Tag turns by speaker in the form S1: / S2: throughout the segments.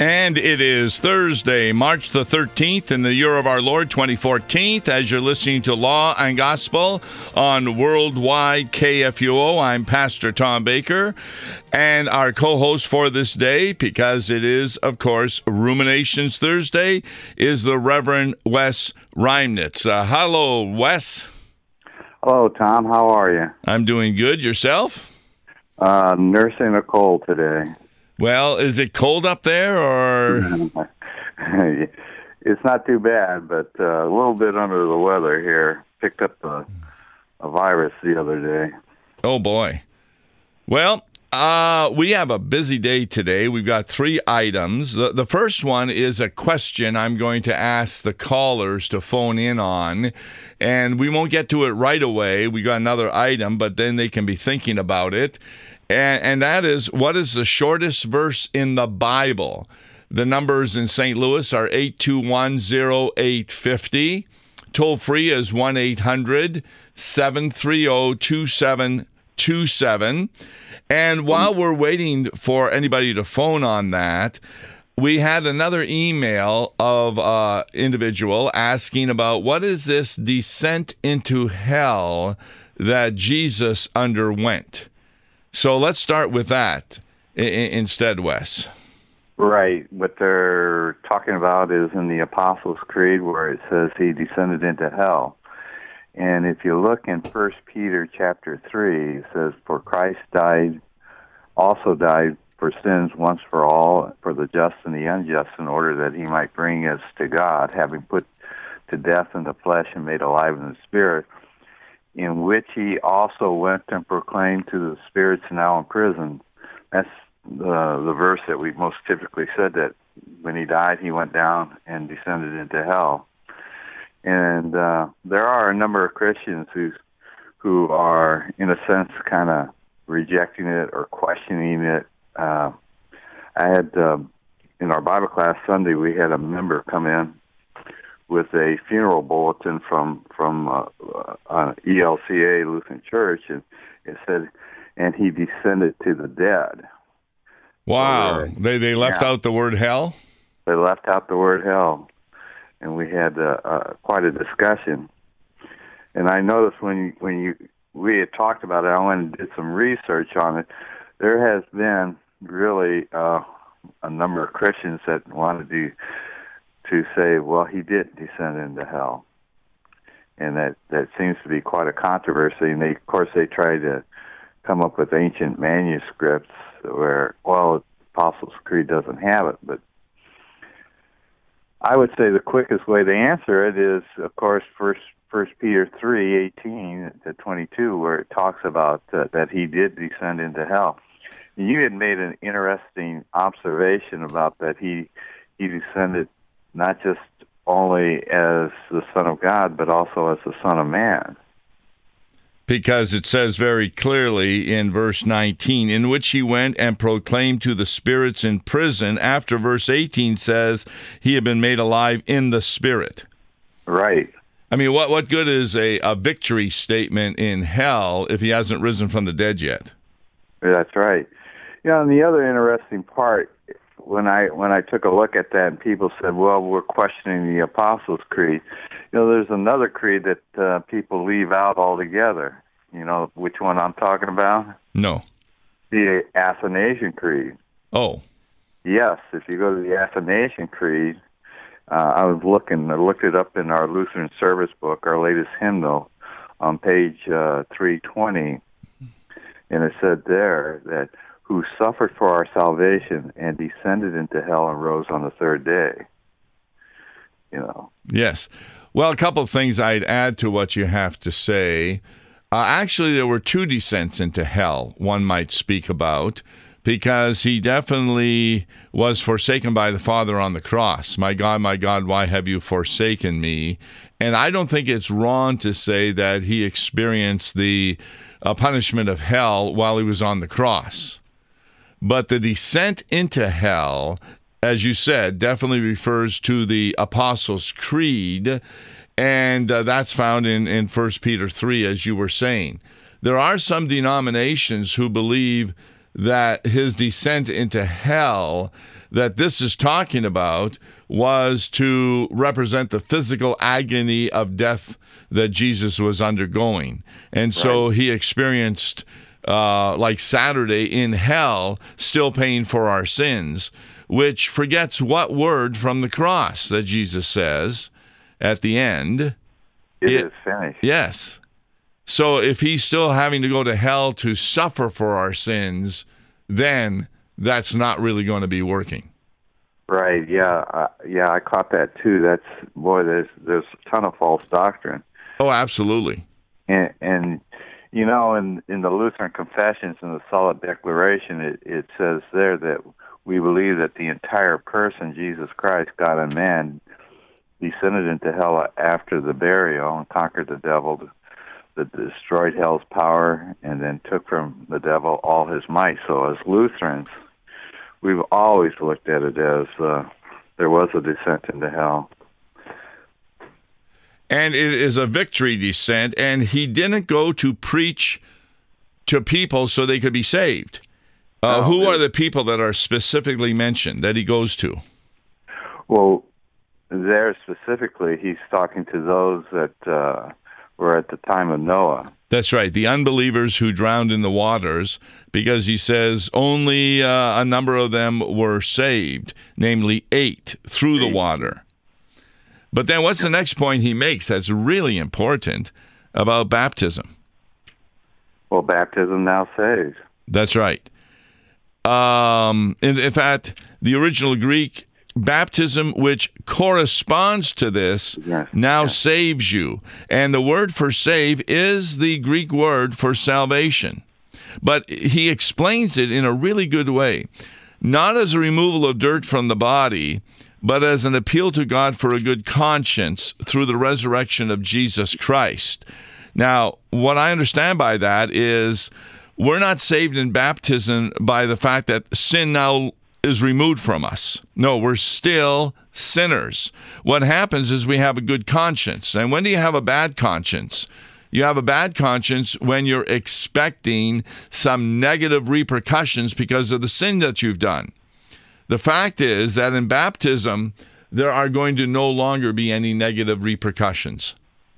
S1: And it is Thursday, March the 13th in the year of our Lord 2014. As you're listening to Law and Gospel on Worldwide KFUO, I'm Pastor Tom Baker. And our co-host for this day, because it is, of course, Ruminations Thursday, is the Reverend Wes Reimnitz. Hello, Wes.
S2: Hello, Tom. How are you?
S1: I'm doing good. Yourself?
S2: Nursing a cold today.
S1: Well, is it cold up there, or?
S2: It's not too bad, but a little bit under the weather here. Picked up a virus the other day.
S1: Oh, boy. Well, we have a busy day today. We've got 3 items. The first one is a question I'm going to ask the callers to phone in on, and we won't get to it right away. We got another item, but then they can be thinking about it. And that is, what is the shortest verse in the Bible? The numbers in St. Louis are 821-0850. Toll free is 1-800-730-2727. And while we're waiting for anybody to phone on that, we had another email of individual asking about what is this descent into hell that Jesus underwent. So let's start with that instead, Wes.
S2: Right. What they're talking about is in the Apostles' Creed where it says he descended into hell. And if you look in 1 Peter chapter 3, it says, "For Christ also died for sins once for all, for the just and the unjust, in order that he might bring us to God, having put to death in the flesh and made alive in the spirit, in which he also went and proclaimed to the spirits now in prison." That's the verse that we most typically said, that when he died, he went down and descended into hell. And there are a number of Christians who are, in a sense, kind of rejecting it or questioning it. I had, in our Bible class Sunday, we had a member come in with a funeral bulletin from ELCA Lutheran Church, and it said, "And he descended to the dead."
S1: Wow.
S2: So,
S1: they left out the word hell?
S2: They left out the word hell, and we had quite a discussion. And I noticed when we had talked about it, I went and did some research on it. There has been really a number of Christians that wanted to say, well, he did descend into hell. And that seems to be quite a controversy. And of course, they try to come up with ancient manuscripts where, well, Apostles' Creed doesn't have it. But I would say the quickest way to answer it is, of course, First Peter 3:18-22, where it talks about that he did descend into hell. You had made an interesting observation about that he descended not just only as the Son of God, but also as the Son of Man.
S1: Because it says very clearly in verse 19, in which he went and proclaimed to the spirits in prison, after verse 18 says he had been made alive in the Spirit.
S2: Right.
S1: I mean, what good is a victory statement in hell if he hasn't risen from the dead yet?
S2: That's right. And the other interesting part, when I took a look at that and people said, well, we're questioning the Apostles' Creed, there's another creed that people leave out altogether. You know which one I'm talking about?
S1: No.
S2: The Athanasian Creed.
S1: Oh.
S2: Yes, if you go to the Athanasian Creed, I looked it up in our Lutheran Service book, our latest hymnal, on page 320, and it said there that, "Who suffered for our salvation and descended into hell and rose on the third day."
S1: Yes. Well, a couple of things I'd add to what you have to say. Actually, there were 2 descents into hell one might speak about, because he definitely was forsaken by the Father on the cross. My God, why have you forsaken me? And I don't think it's wrong to say that he experienced the punishment of hell while he was on the cross. But the descent into hell, as you said, definitely refers to the Apostles' Creed, and that's found in 1 Peter 3, as you were saying. There are some denominations who believe that his descent into hell that this is talking about was to represent the physical agony of death that Jesus was undergoing. And so he experienced, like Saturday in hell, still paying for our sins, which forgets what word from the cross that Jesus says at the end.
S2: It is finished.
S1: Yes. So if he's still having to go to hell to suffer for our sins, then that's not really going to be working.
S2: Right. Yeah. I caught that too. There's a ton of false doctrine.
S1: Oh, absolutely.
S2: And you know, in the Lutheran Confessions and the Solid Declaration, it says there that we believe that the entire person, Jesus Christ, God and man, descended into hell after the burial and conquered the devil, that destroyed hell's power, and then took from the devil all his might. So as Lutherans, we've always looked at it as there was a descent into hell.
S1: And it is a victory descent, and he didn't go to preach to people so they could be saved. Who are the people that are specifically mentioned that he goes to?
S2: Well, there specifically, he's talking to those that were at the time of Noah.
S1: That's right, the unbelievers who drowned in the waters, because he says only a number of them were saved, namely 8 through the water. But then what's the next point he makes that's really important about baptism?
S2: Well, baptism now saves.
S1: That's right. In fact, the original Greek, baptism, which corresponds to this, saves you. And the word for save is the Greek word for salvation. But he explains it in a really good way, not as a removal of dirt from the body, but as an appeal to God for a good conscience through the resurrection of Jesus Christ. Now, what I understand by that is we're not saved in baptism by the fact that sin now is removed from us. No, we're still sinners. What happens is we have a good conscience. And when do you have a bad conscience? You have a bad conscience when you're expecting some negative repercussions because of the sin that you've done. The fact is that in baptism, there are going to no longer be any negative repercussions.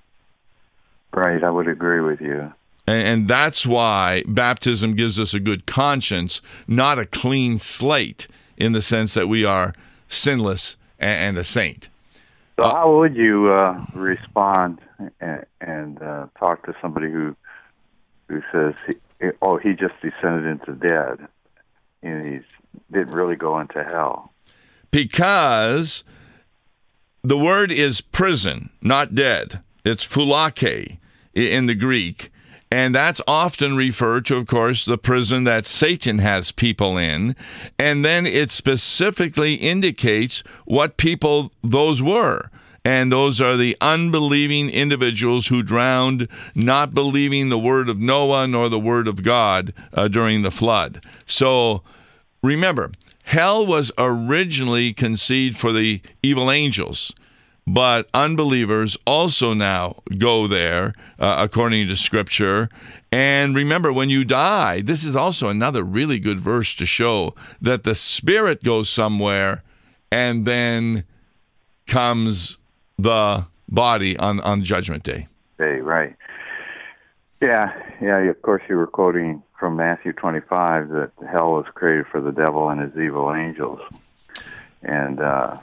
S2: Right, I would agree with you.
S1: And that's why baptism gives us a good conscience, not a clean slate, in the sense that we are sinless and a saint.
S2: So how would you respond and talk to somebody who says, he just descended into dead, and he didn't really go into hell?
S1: Because the word is prison, not dead. It's phulake in the Greek. And that's often referred to, of course, the prison that Satan has people in. And then it specifically indicates what people those were. And those are the unbelieving individuals who drowned, not believing the word of Noah nor the word of God during the flood. So remember, hell was originally conceived for the evil angels. But unbelievers also now go there, according to Scripture. And remember, when you die, this is also another really good verse to show that the spirit goes somewhere, and then comes the body on Judgment Day.
S2: Hey, right. Yeah, of course you were quoting from Matthew 25 that hell was created for the devil and his evil angels. And,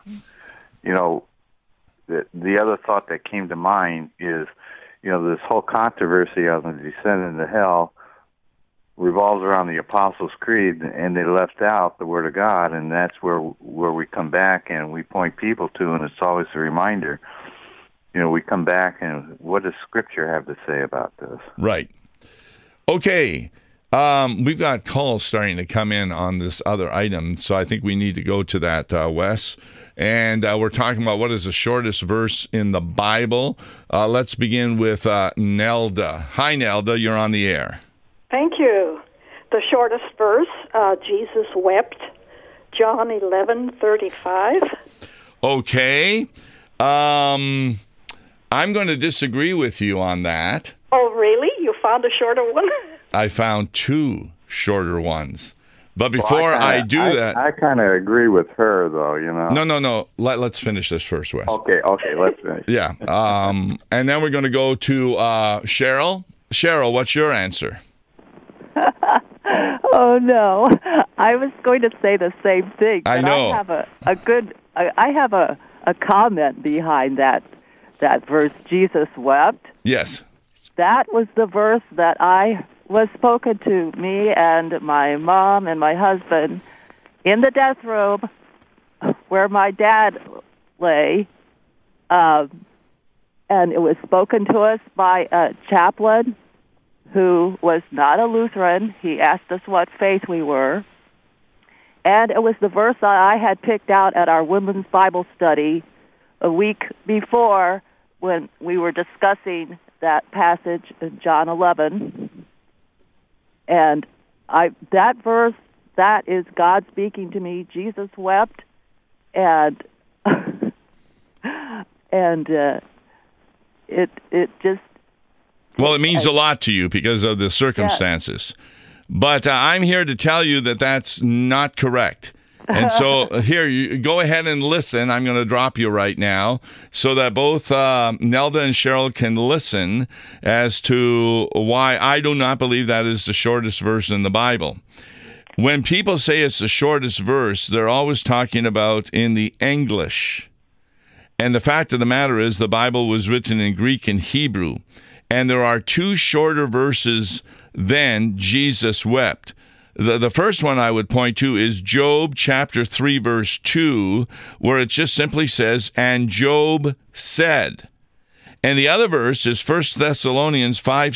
S2: the other thought that came to mind is, this whole controversy on the descent into hell revolves around the Apostles' Creed, and they left out the Word of God, and that's where we come back and we point people to, and it's always a reminder. We come back and what does Scripture have to say about this?
S1: Right. Okay. We've got calls starting to come in on this other item, so I think we need to go to that, Wes. And we're talking about what is the shortest verse in the Bible. Let's begin with Nelda. Hi, Nelda. You're on the air.
S3: Thank you. The shortest verse, Jesus wept, John 11:35.
S1: Okay. I'm going to disagree with you on that.
S3: Oh, really? You found a shorter one?
S1: I found 2 shorter ones. But before I do that,
S2: I kind of agree with her, though.
S1: No. Let's finish this first, Wes.
S2: Okay, let's finish.
S1: Yeah. And then we're going to go to Cheryl. Cheryl, what's your answer?
S4: Oh no, I was going to say the same thing.
S1: I know.
S4: I have a comment behind that verse. Jesus wept.
S1: Yes.
S4: That was the verse that I was spoken to me and my mom and my husband in the death room where my dad lay, and it was spoken to us by a chaplain who was not a Lutheran. He asked us what faith we were. And it was the verse that I had picked out at our women's Bible study a week before when we were discussing that passage in John 11. And that verse, that is God speaking to me. Jesus wept, and it just...
S1: Well, it means a lot to you because of the circumstances. Yes. But I'm here to tell you that that's not correct. And so here, you go ahead and listen. I'm going to drop you right now so that both Nelda and Cheryl can listen as to why I do not believe that is the shortest verse in the Bible. When people say it's the shortest verse, they're always talking about in the English. And the fact of the matter is the Bible was written in Greek and Hebrew. And there are two shorter verses than Jesus wept. The first one I would point to is Job chapter 3, verse 2, where it just simply says, and Job said. And the other verse is 1 Thessalonians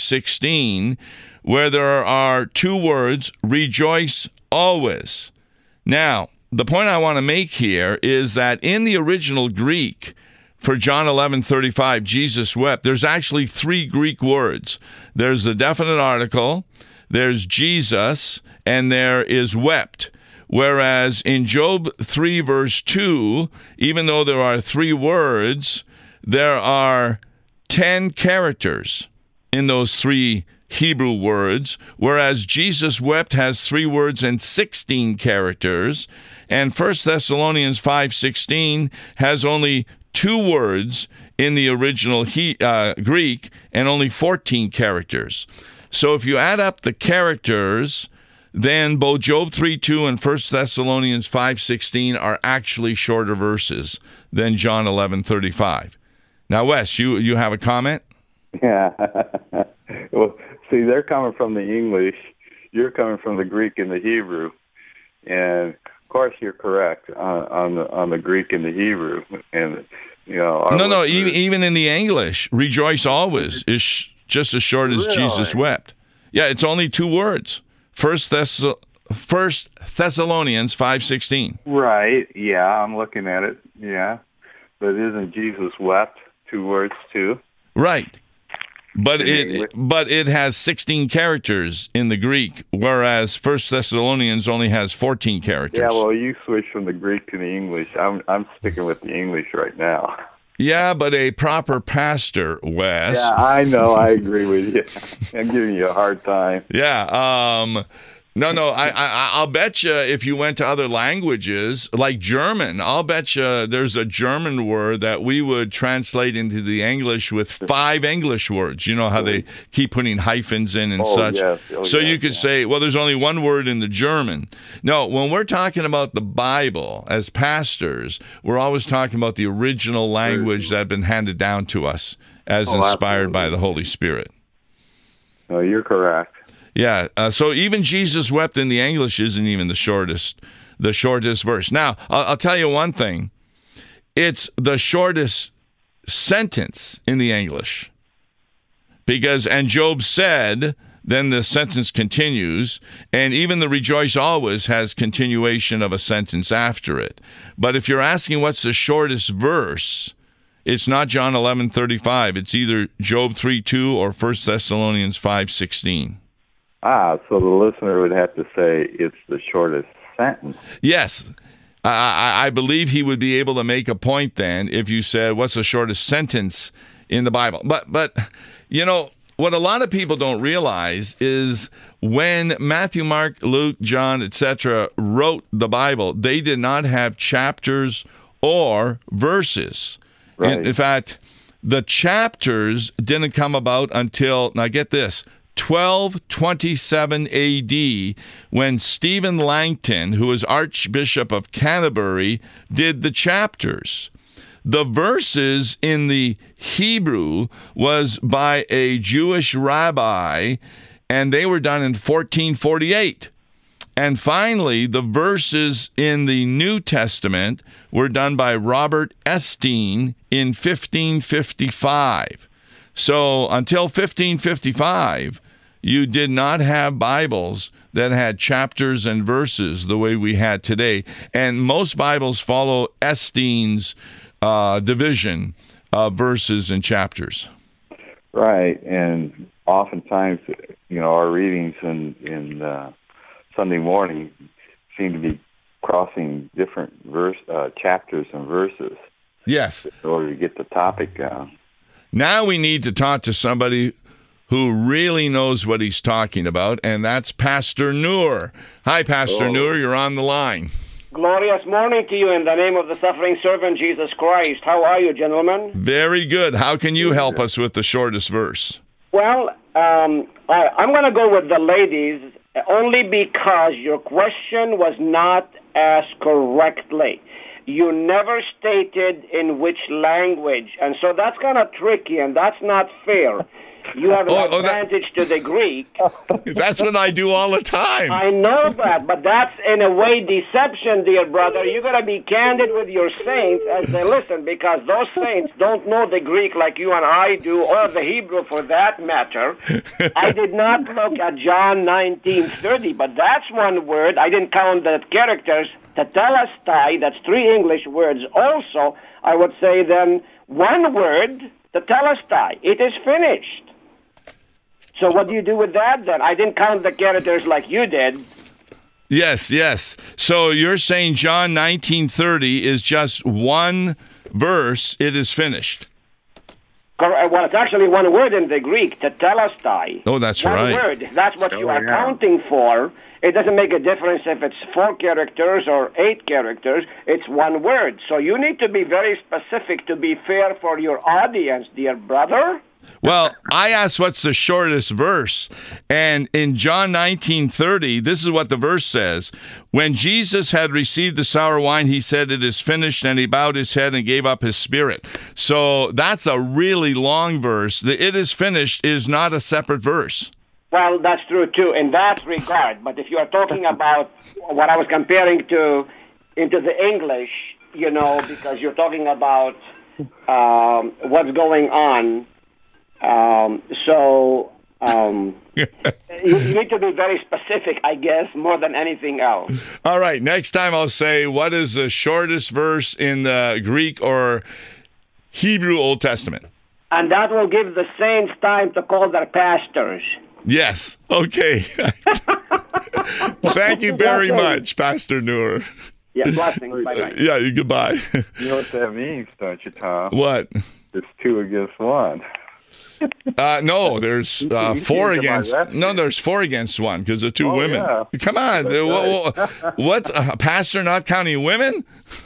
S1: 5:16, where there are two words, rejoice always. Now, the point I want to make here is that in the original Greek, for John 11:35, Jesus wept, there's actually three Greek words. There's the definite article, there's Jesus, and there is wept. Whereas in Job 3, verse 2, even though there are three words, there are 10 characters in those three Hebrew words, whereas Jesus wept has three words and 16 characters, and 1 Thessalonians 5:16 has only two words in the original Greek and only 14 characters. So if you add up the characters, then both Job 3:2 and 1 Thessalonians 5:16 are actually shorter verses than John 11:35. Now, Wes, you have a comment?
S2: Yeah. Well, see, they're coming from the English. You're coming from the Greek and the Hebrew. And, of course, you're correct on the Greek and the Hebrew. And,
S1: even in the English, rejoice always is just as short as really? Jesus wept. Yeah, it's only two words. 1 Thessalonians 5:16.
S2: Right, yeah, I'm looking at it, yeah. But isn't Jesus wept two words too?
S1: Right. But it has 16 characters in the Greek, whereas 1 Thessalonians only has 14 characters.
S2: Yeah, well, you switched from the Greek to the English. I'm sticking with the English right now.
S1: Yeah, but a proper pastor, Wes.
S2: Yeah, I know. I agree with you. I'm giving you a hard time.
S1: Yeah. No. I'll bet you if you went to other languages, like German, I'll bet you there's a German word that we would translate into the English with 5 English words. You know how they keep putting hyphens in and such.
S2: Yes.
S1: So you could say, well, there's only one word in the German. No, when we're talking about the Bible as pastors, we're always talking about the original language that had been handed down to us as inspired by the Holy Spirit.
S2: Oh, you're correct.
S1: Yeah, so even Jesus wept in the English isn't even the shortest verse. Now, I'll tell you one thing. It's the shortest sentence in the English. Because, and Job said, then the sentence continues, and even the rejoice always has continuation of a sentence after it. But if you're asking what's the shortest verse, it's not John 11:35. It's either Job 3:2 or 1 Thessalonians 5:16.
S2: So the listener would have to say it's the shortest sentence.
S1: Yes. I believe he would be able to make a point then if you said, what's the shortest sentence in the Bible? But what a lot of people don't realize is when Matthew, Mark, Luke, John, etc. wrote the Bible, they did not have chapters or verses.
S2: Right.
S1: In fact, the chapters didn't come about until, now get this, 1227 AD, when Stephen Langton, who was Archbishop of Canterbury, did the chapters. The verses in the Hebrew was by a Jewish rabbi, and they were done in 1448. And finally, the verses in the New Testament were done by Robert Estienne in 1555. So until 1555, you did not have Bibles that had chapters and verses the way we had today. And most Bibles follow Estienne's division of verses and chapters.
S2: Right, and oftentimes, our readings in Sunday morning seem to be crossing different chapters and verses.
S1: Yes.
S2: In order to get the topic down.
S1: Now we need to talk to somebody who really knows what he's talking about, and that's Pastor Noor. Hi, Pastor Noor. You're on the line.
S5: Glorious morning to you in the name of the suffering servant Jesus Christ. How are you, gentlemen?
S1: Very good. How can you help us with the shortest verse?
S5: Well, I'm going to go with the ladies only because your question was not asked correctly. You never stated in which language, and so that's kind of tricky, and that's not fair. You have an advantage to the Greek.
S1: That's what I do all the time.
S5: I know that, but that's in a way deception, dear brother. You got to be candid with your saints as they listen, because those saints don't know the Greek like you and I do, or the Hebrew for that matter. I did not look at John 19:30, but that's one word. I didn't count the characters. Tetelestai, that's 3 English words. Also, I would say then one word, tetelestai. It is finished. So what do you do with that then? I didn't count the characters like you did.
S1: Yes. So you're saying John 19:30 is just one verse, it is finished.
S5: Well, it's actually one word in the Greek, tetelestai.
S1: Oh, that's
S5: one
S1: right.
S5: One word. That's what you are counting for. It doesn't make a difference if it's 4 characters or 8 characters. It's one word. So you need to be very specific to be fair for your audience, dear brother.
S1: Well, I asked what's the shortest verse, and in John 19:30, this is what the verse says. When Jesus had received the sour wine, he said, "It is finished," and he bowed his head and gave up his spirit. So that's a really long verse. The "it is finished" is not a separate verse.
S5: Well, that's true, too, in that regard. But if you are talking about what I was comparing to into the English, because you're talking about what's going on, you need to be very specific, I guess, more than anything else.
S1: All right. Next time I'll say, what is the shortest verse in the Greek or Hebrew Old Testament?
S5: And that will give the saints time to call their pastors.
S1: Yes. Okay. Thank you very much, Pastor Noor.
S5: Yeah, blessings. Bye-bye.
S1: Yeah, goodbye.
S2: You know what that means, don't you, Tom?
S1: What?
S2: It's 2 against 1.
S1: No, there's 4 against. No, there's 4 against 1 because of 2 women. Yeah. Come on, what? Pastor not counting women?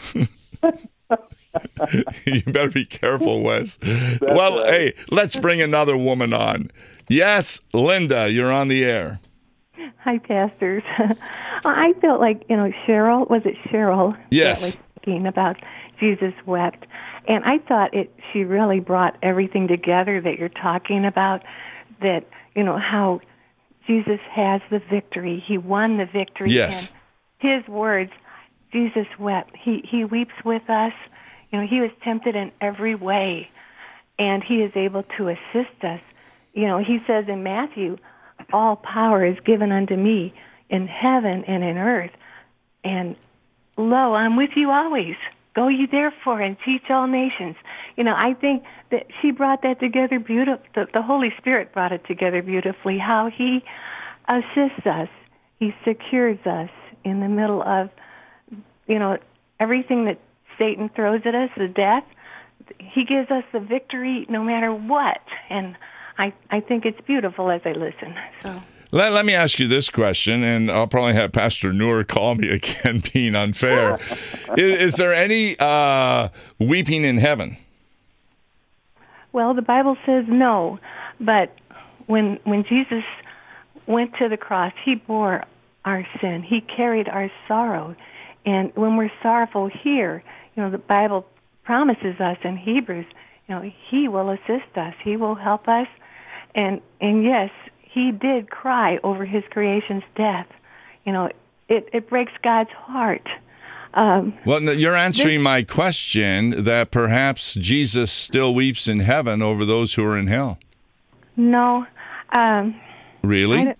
S1: You better be careful, Wes. Well, right. Hey, let's bring another woman on. Yes, Linda, you're on the air.
S6: Hi, pastors. I felt like Cheryl. Was it Cheryl?
S1: Yes.
S6: That was speaking about Jesus wept. And I thought she really brought everything together that you're talking about, that, how Jesus has the victory. He won the victory.
S1: Yes.
S6: And his words, Jesus wept. He weeps with us. He was tempted in every way, and he is able to assist us. He says in Matthew, all power is given unto me in heaven and in earth. And lo, I'm with you always. Go ye therefore and teach all nations. I think that she brought that together beautifully. The Holy Spirit brought it together beautifully, how he assists us. He secures us in the middle of, everything that Satan throws at us, the death. He gives us the victory no matter what. And I think it's beautiful as I listen. So.
S1: Let me ask you this question, and I'll probably have Pastor Noor call me again, being unfair. Is there any weeping in heaven?
S6: Well, the Bible says no, but when Jesus went to the cross, he bore our sin. He carried our sorrow. And when we're sorrowful here, the Bible promises us in Hebrews, he will assist us. He will help us. And yes, he did cry over his creation's death. It breaks God's heart.
S1: Well, you're answering my question that perhaps Jesus still weeps in heaven over those who are in hell.
S6: No.
S1: Really?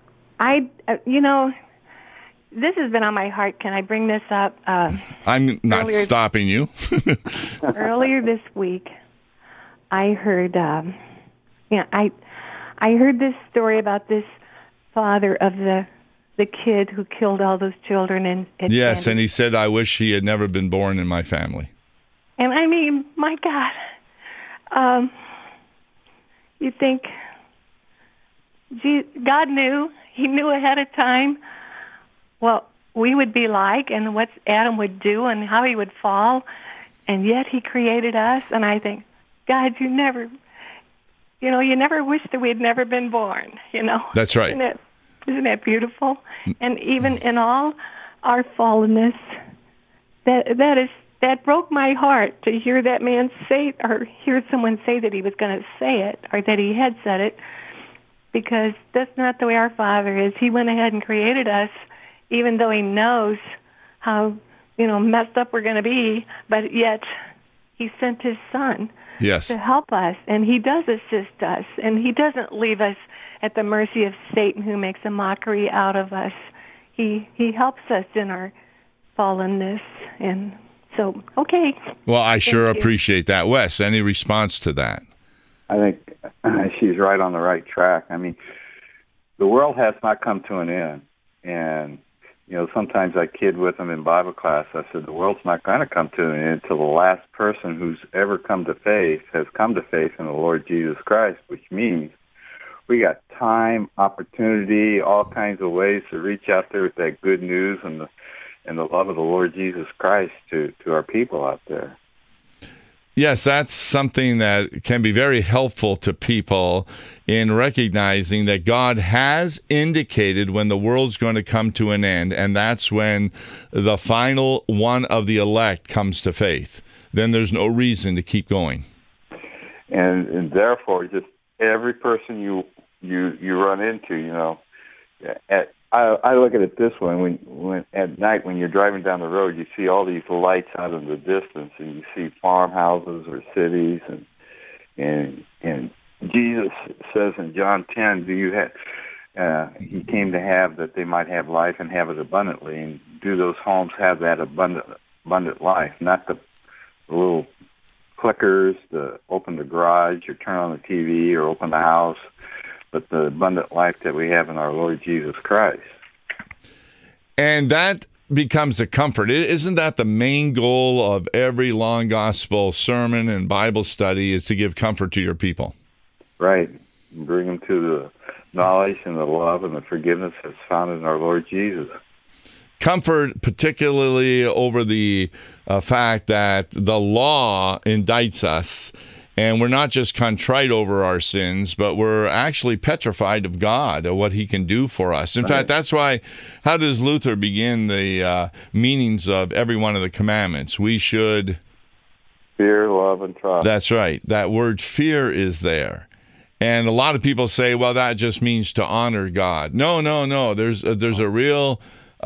S6: This has been on my heart. Can I bring this up?
S1: I'm not stopping you.
S6: Earlier this week, I heard, I heard this story about this father of the kid who killed all those children.
S1: Yes, and he said, I wish he had never been born in my family.
S6: And I mean, my God, you think God knew. He knew ahead of time what we would be like and what Adam would do and how he would fall, and yet he created us. And I think, God, you never wish that we had never been born,
S1: That's right.
S6: Isn't that beautiful? And even in all our fallenness, that broke my heart to hear that man say, or hear someone say that he was going to say it, or that he had said it, because that's not the way our Father is. He went ahead and created us, even though he knows how, messed up we're going to be, but yet he sent his Son to help us, and he does assist us, and he doesn't leave us at the mercy of Satan, who makes a mockery out of us. He helps us in our fallenness, and so, okay.
S1: Well, I sure appreciate that. Wes, any response to that?
S2: I think she's right on the right track. I mean, the world has not come to an end. And, sometimes I kid with them in Bible class. I said, the world's not going to come to an end until the last person who's ever come to faith has come to faith in the Lord Jesus Christ, which means we got time, opportunity, all kinds of ways to reach out there with that good news and the love of the Lord Jesus Christ to our people out there.
S1: Yes, that's something that can be very helpful to people in recognizing that God has indicated when the world's going to come to an end, and that's when the final one of the elect comes to faith. Then there's no reason to keep going.
S2: And therefore, just every person you run into, I look at it this way: when at night when you're driving down the road, you see all these lights out in the distance, and you see farmhouses or cities, and Jesus says in John 10, he came to have that they might have life and have it abundantly. And do those homes have that abundant life? Not the little clickers to open the garage or turn on the TV or open the house, but the abundant life that we have in our Lord Jesus Christ.
S1: And that becomes a comfort. Isn't that the main goal of every long gospel sermon and Bible study, is to give comfort to your people?
S2: Right. Bring them to the knowledge and the love and the forgiveness that's found in our Lord Jesus.
S1: Comfort, particularly over the fact that the law indicts us, and we're not just contrite over our sins, but we're actually petrified of God, of what he can do for us. In fact, that's why, how does Luther begin the meanings of every one of the commandments? We should
S2: fear, love, and trust.
S1: That's right. That word fear is there. And a lot of people say, well, that just means to honor God. No. There's a real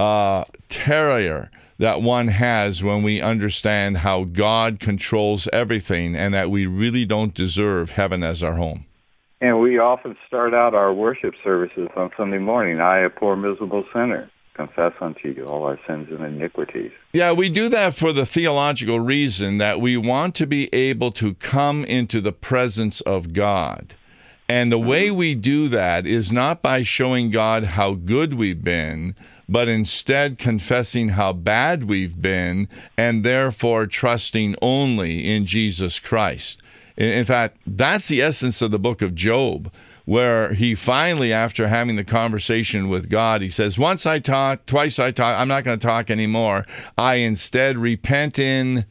S1: terror that one has when we understand how God controls everything and that we really don't deserve heaven as our home.
S2: And we often start out our worship services on Sunday morning, I, a poor miserable sinner, confess unto you all our sins and iniquities.
S1: Yeah, we do that for the theological reason that we want to be able to come into the presence of God. And the way we do that is not by showing God how good we've been, but instead confessing how bad we've been, and therefore trusting only in Jesus Christ. In fact, that's the essence of the book of Job, where he finally, after having the conversation with God, he says, once I talked, twice I talked, I'm not going to talk anymore. I instead repent in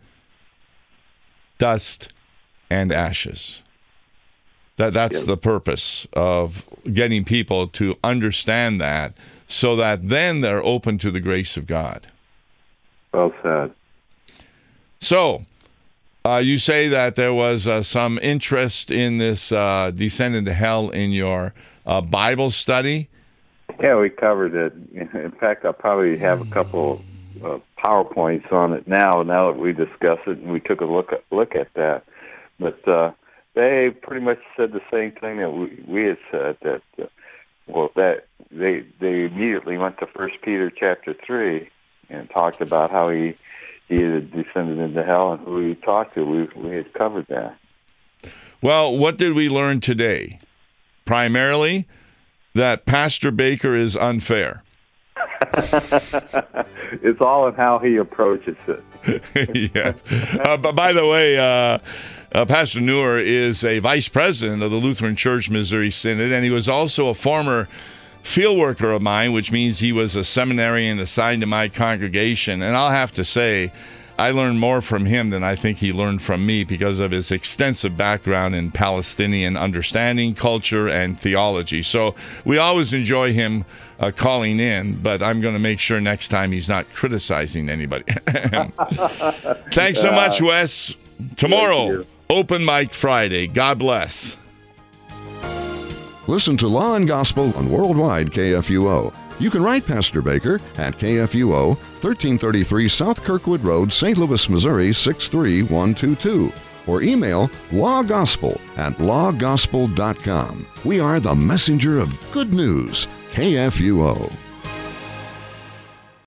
S1: dust and ashes. That's the purpose of getting people to understand that, so that then they're open to the grace of God.
S2: Well said.
S1: So, you say that there was some interest in this descent into hell in your Bible study?
S2: Yeah, we covered it. In fact, I'll probably have a couple of PowerPoints on it now that we discussed it and we took a look at that. But they pretty much said the same thing that we had said, that that they immediately went to 1 Peter chapter 3 and talked about how he had descended into hell and who he talked to. We had covered that.
S1: Well, what did we learn today? Primarily, that Pastor Baker is unfair.
S2: It's all in how he approaches it.
S1: Yes. But by the way, Pastor Noor is a vice president of the Lutheran Church Missouri Synod, and he was also a former field worker of mine, which means he was a seminarian assigned to my congregation. And I'll have to say, I learned more from him than I think he learned from me because of his extensive background in Palestinian understanding, culture, and theology. So we always enjoy him calling in, but I'm going to make sure next time he's not criticizing anybody. Thanks so much, Wes. Tomorrow, Open Mic Friday. God bless.
S7: Listen to Law and Gospel on Worldwide KFUO. You can write Pastor Baker at KFUO, 1333 South Kirkwood Road, St. Louis, Missouri, 63122. Or email lawgospel@lawgospel.com. We are the messenger of good news, KFUO.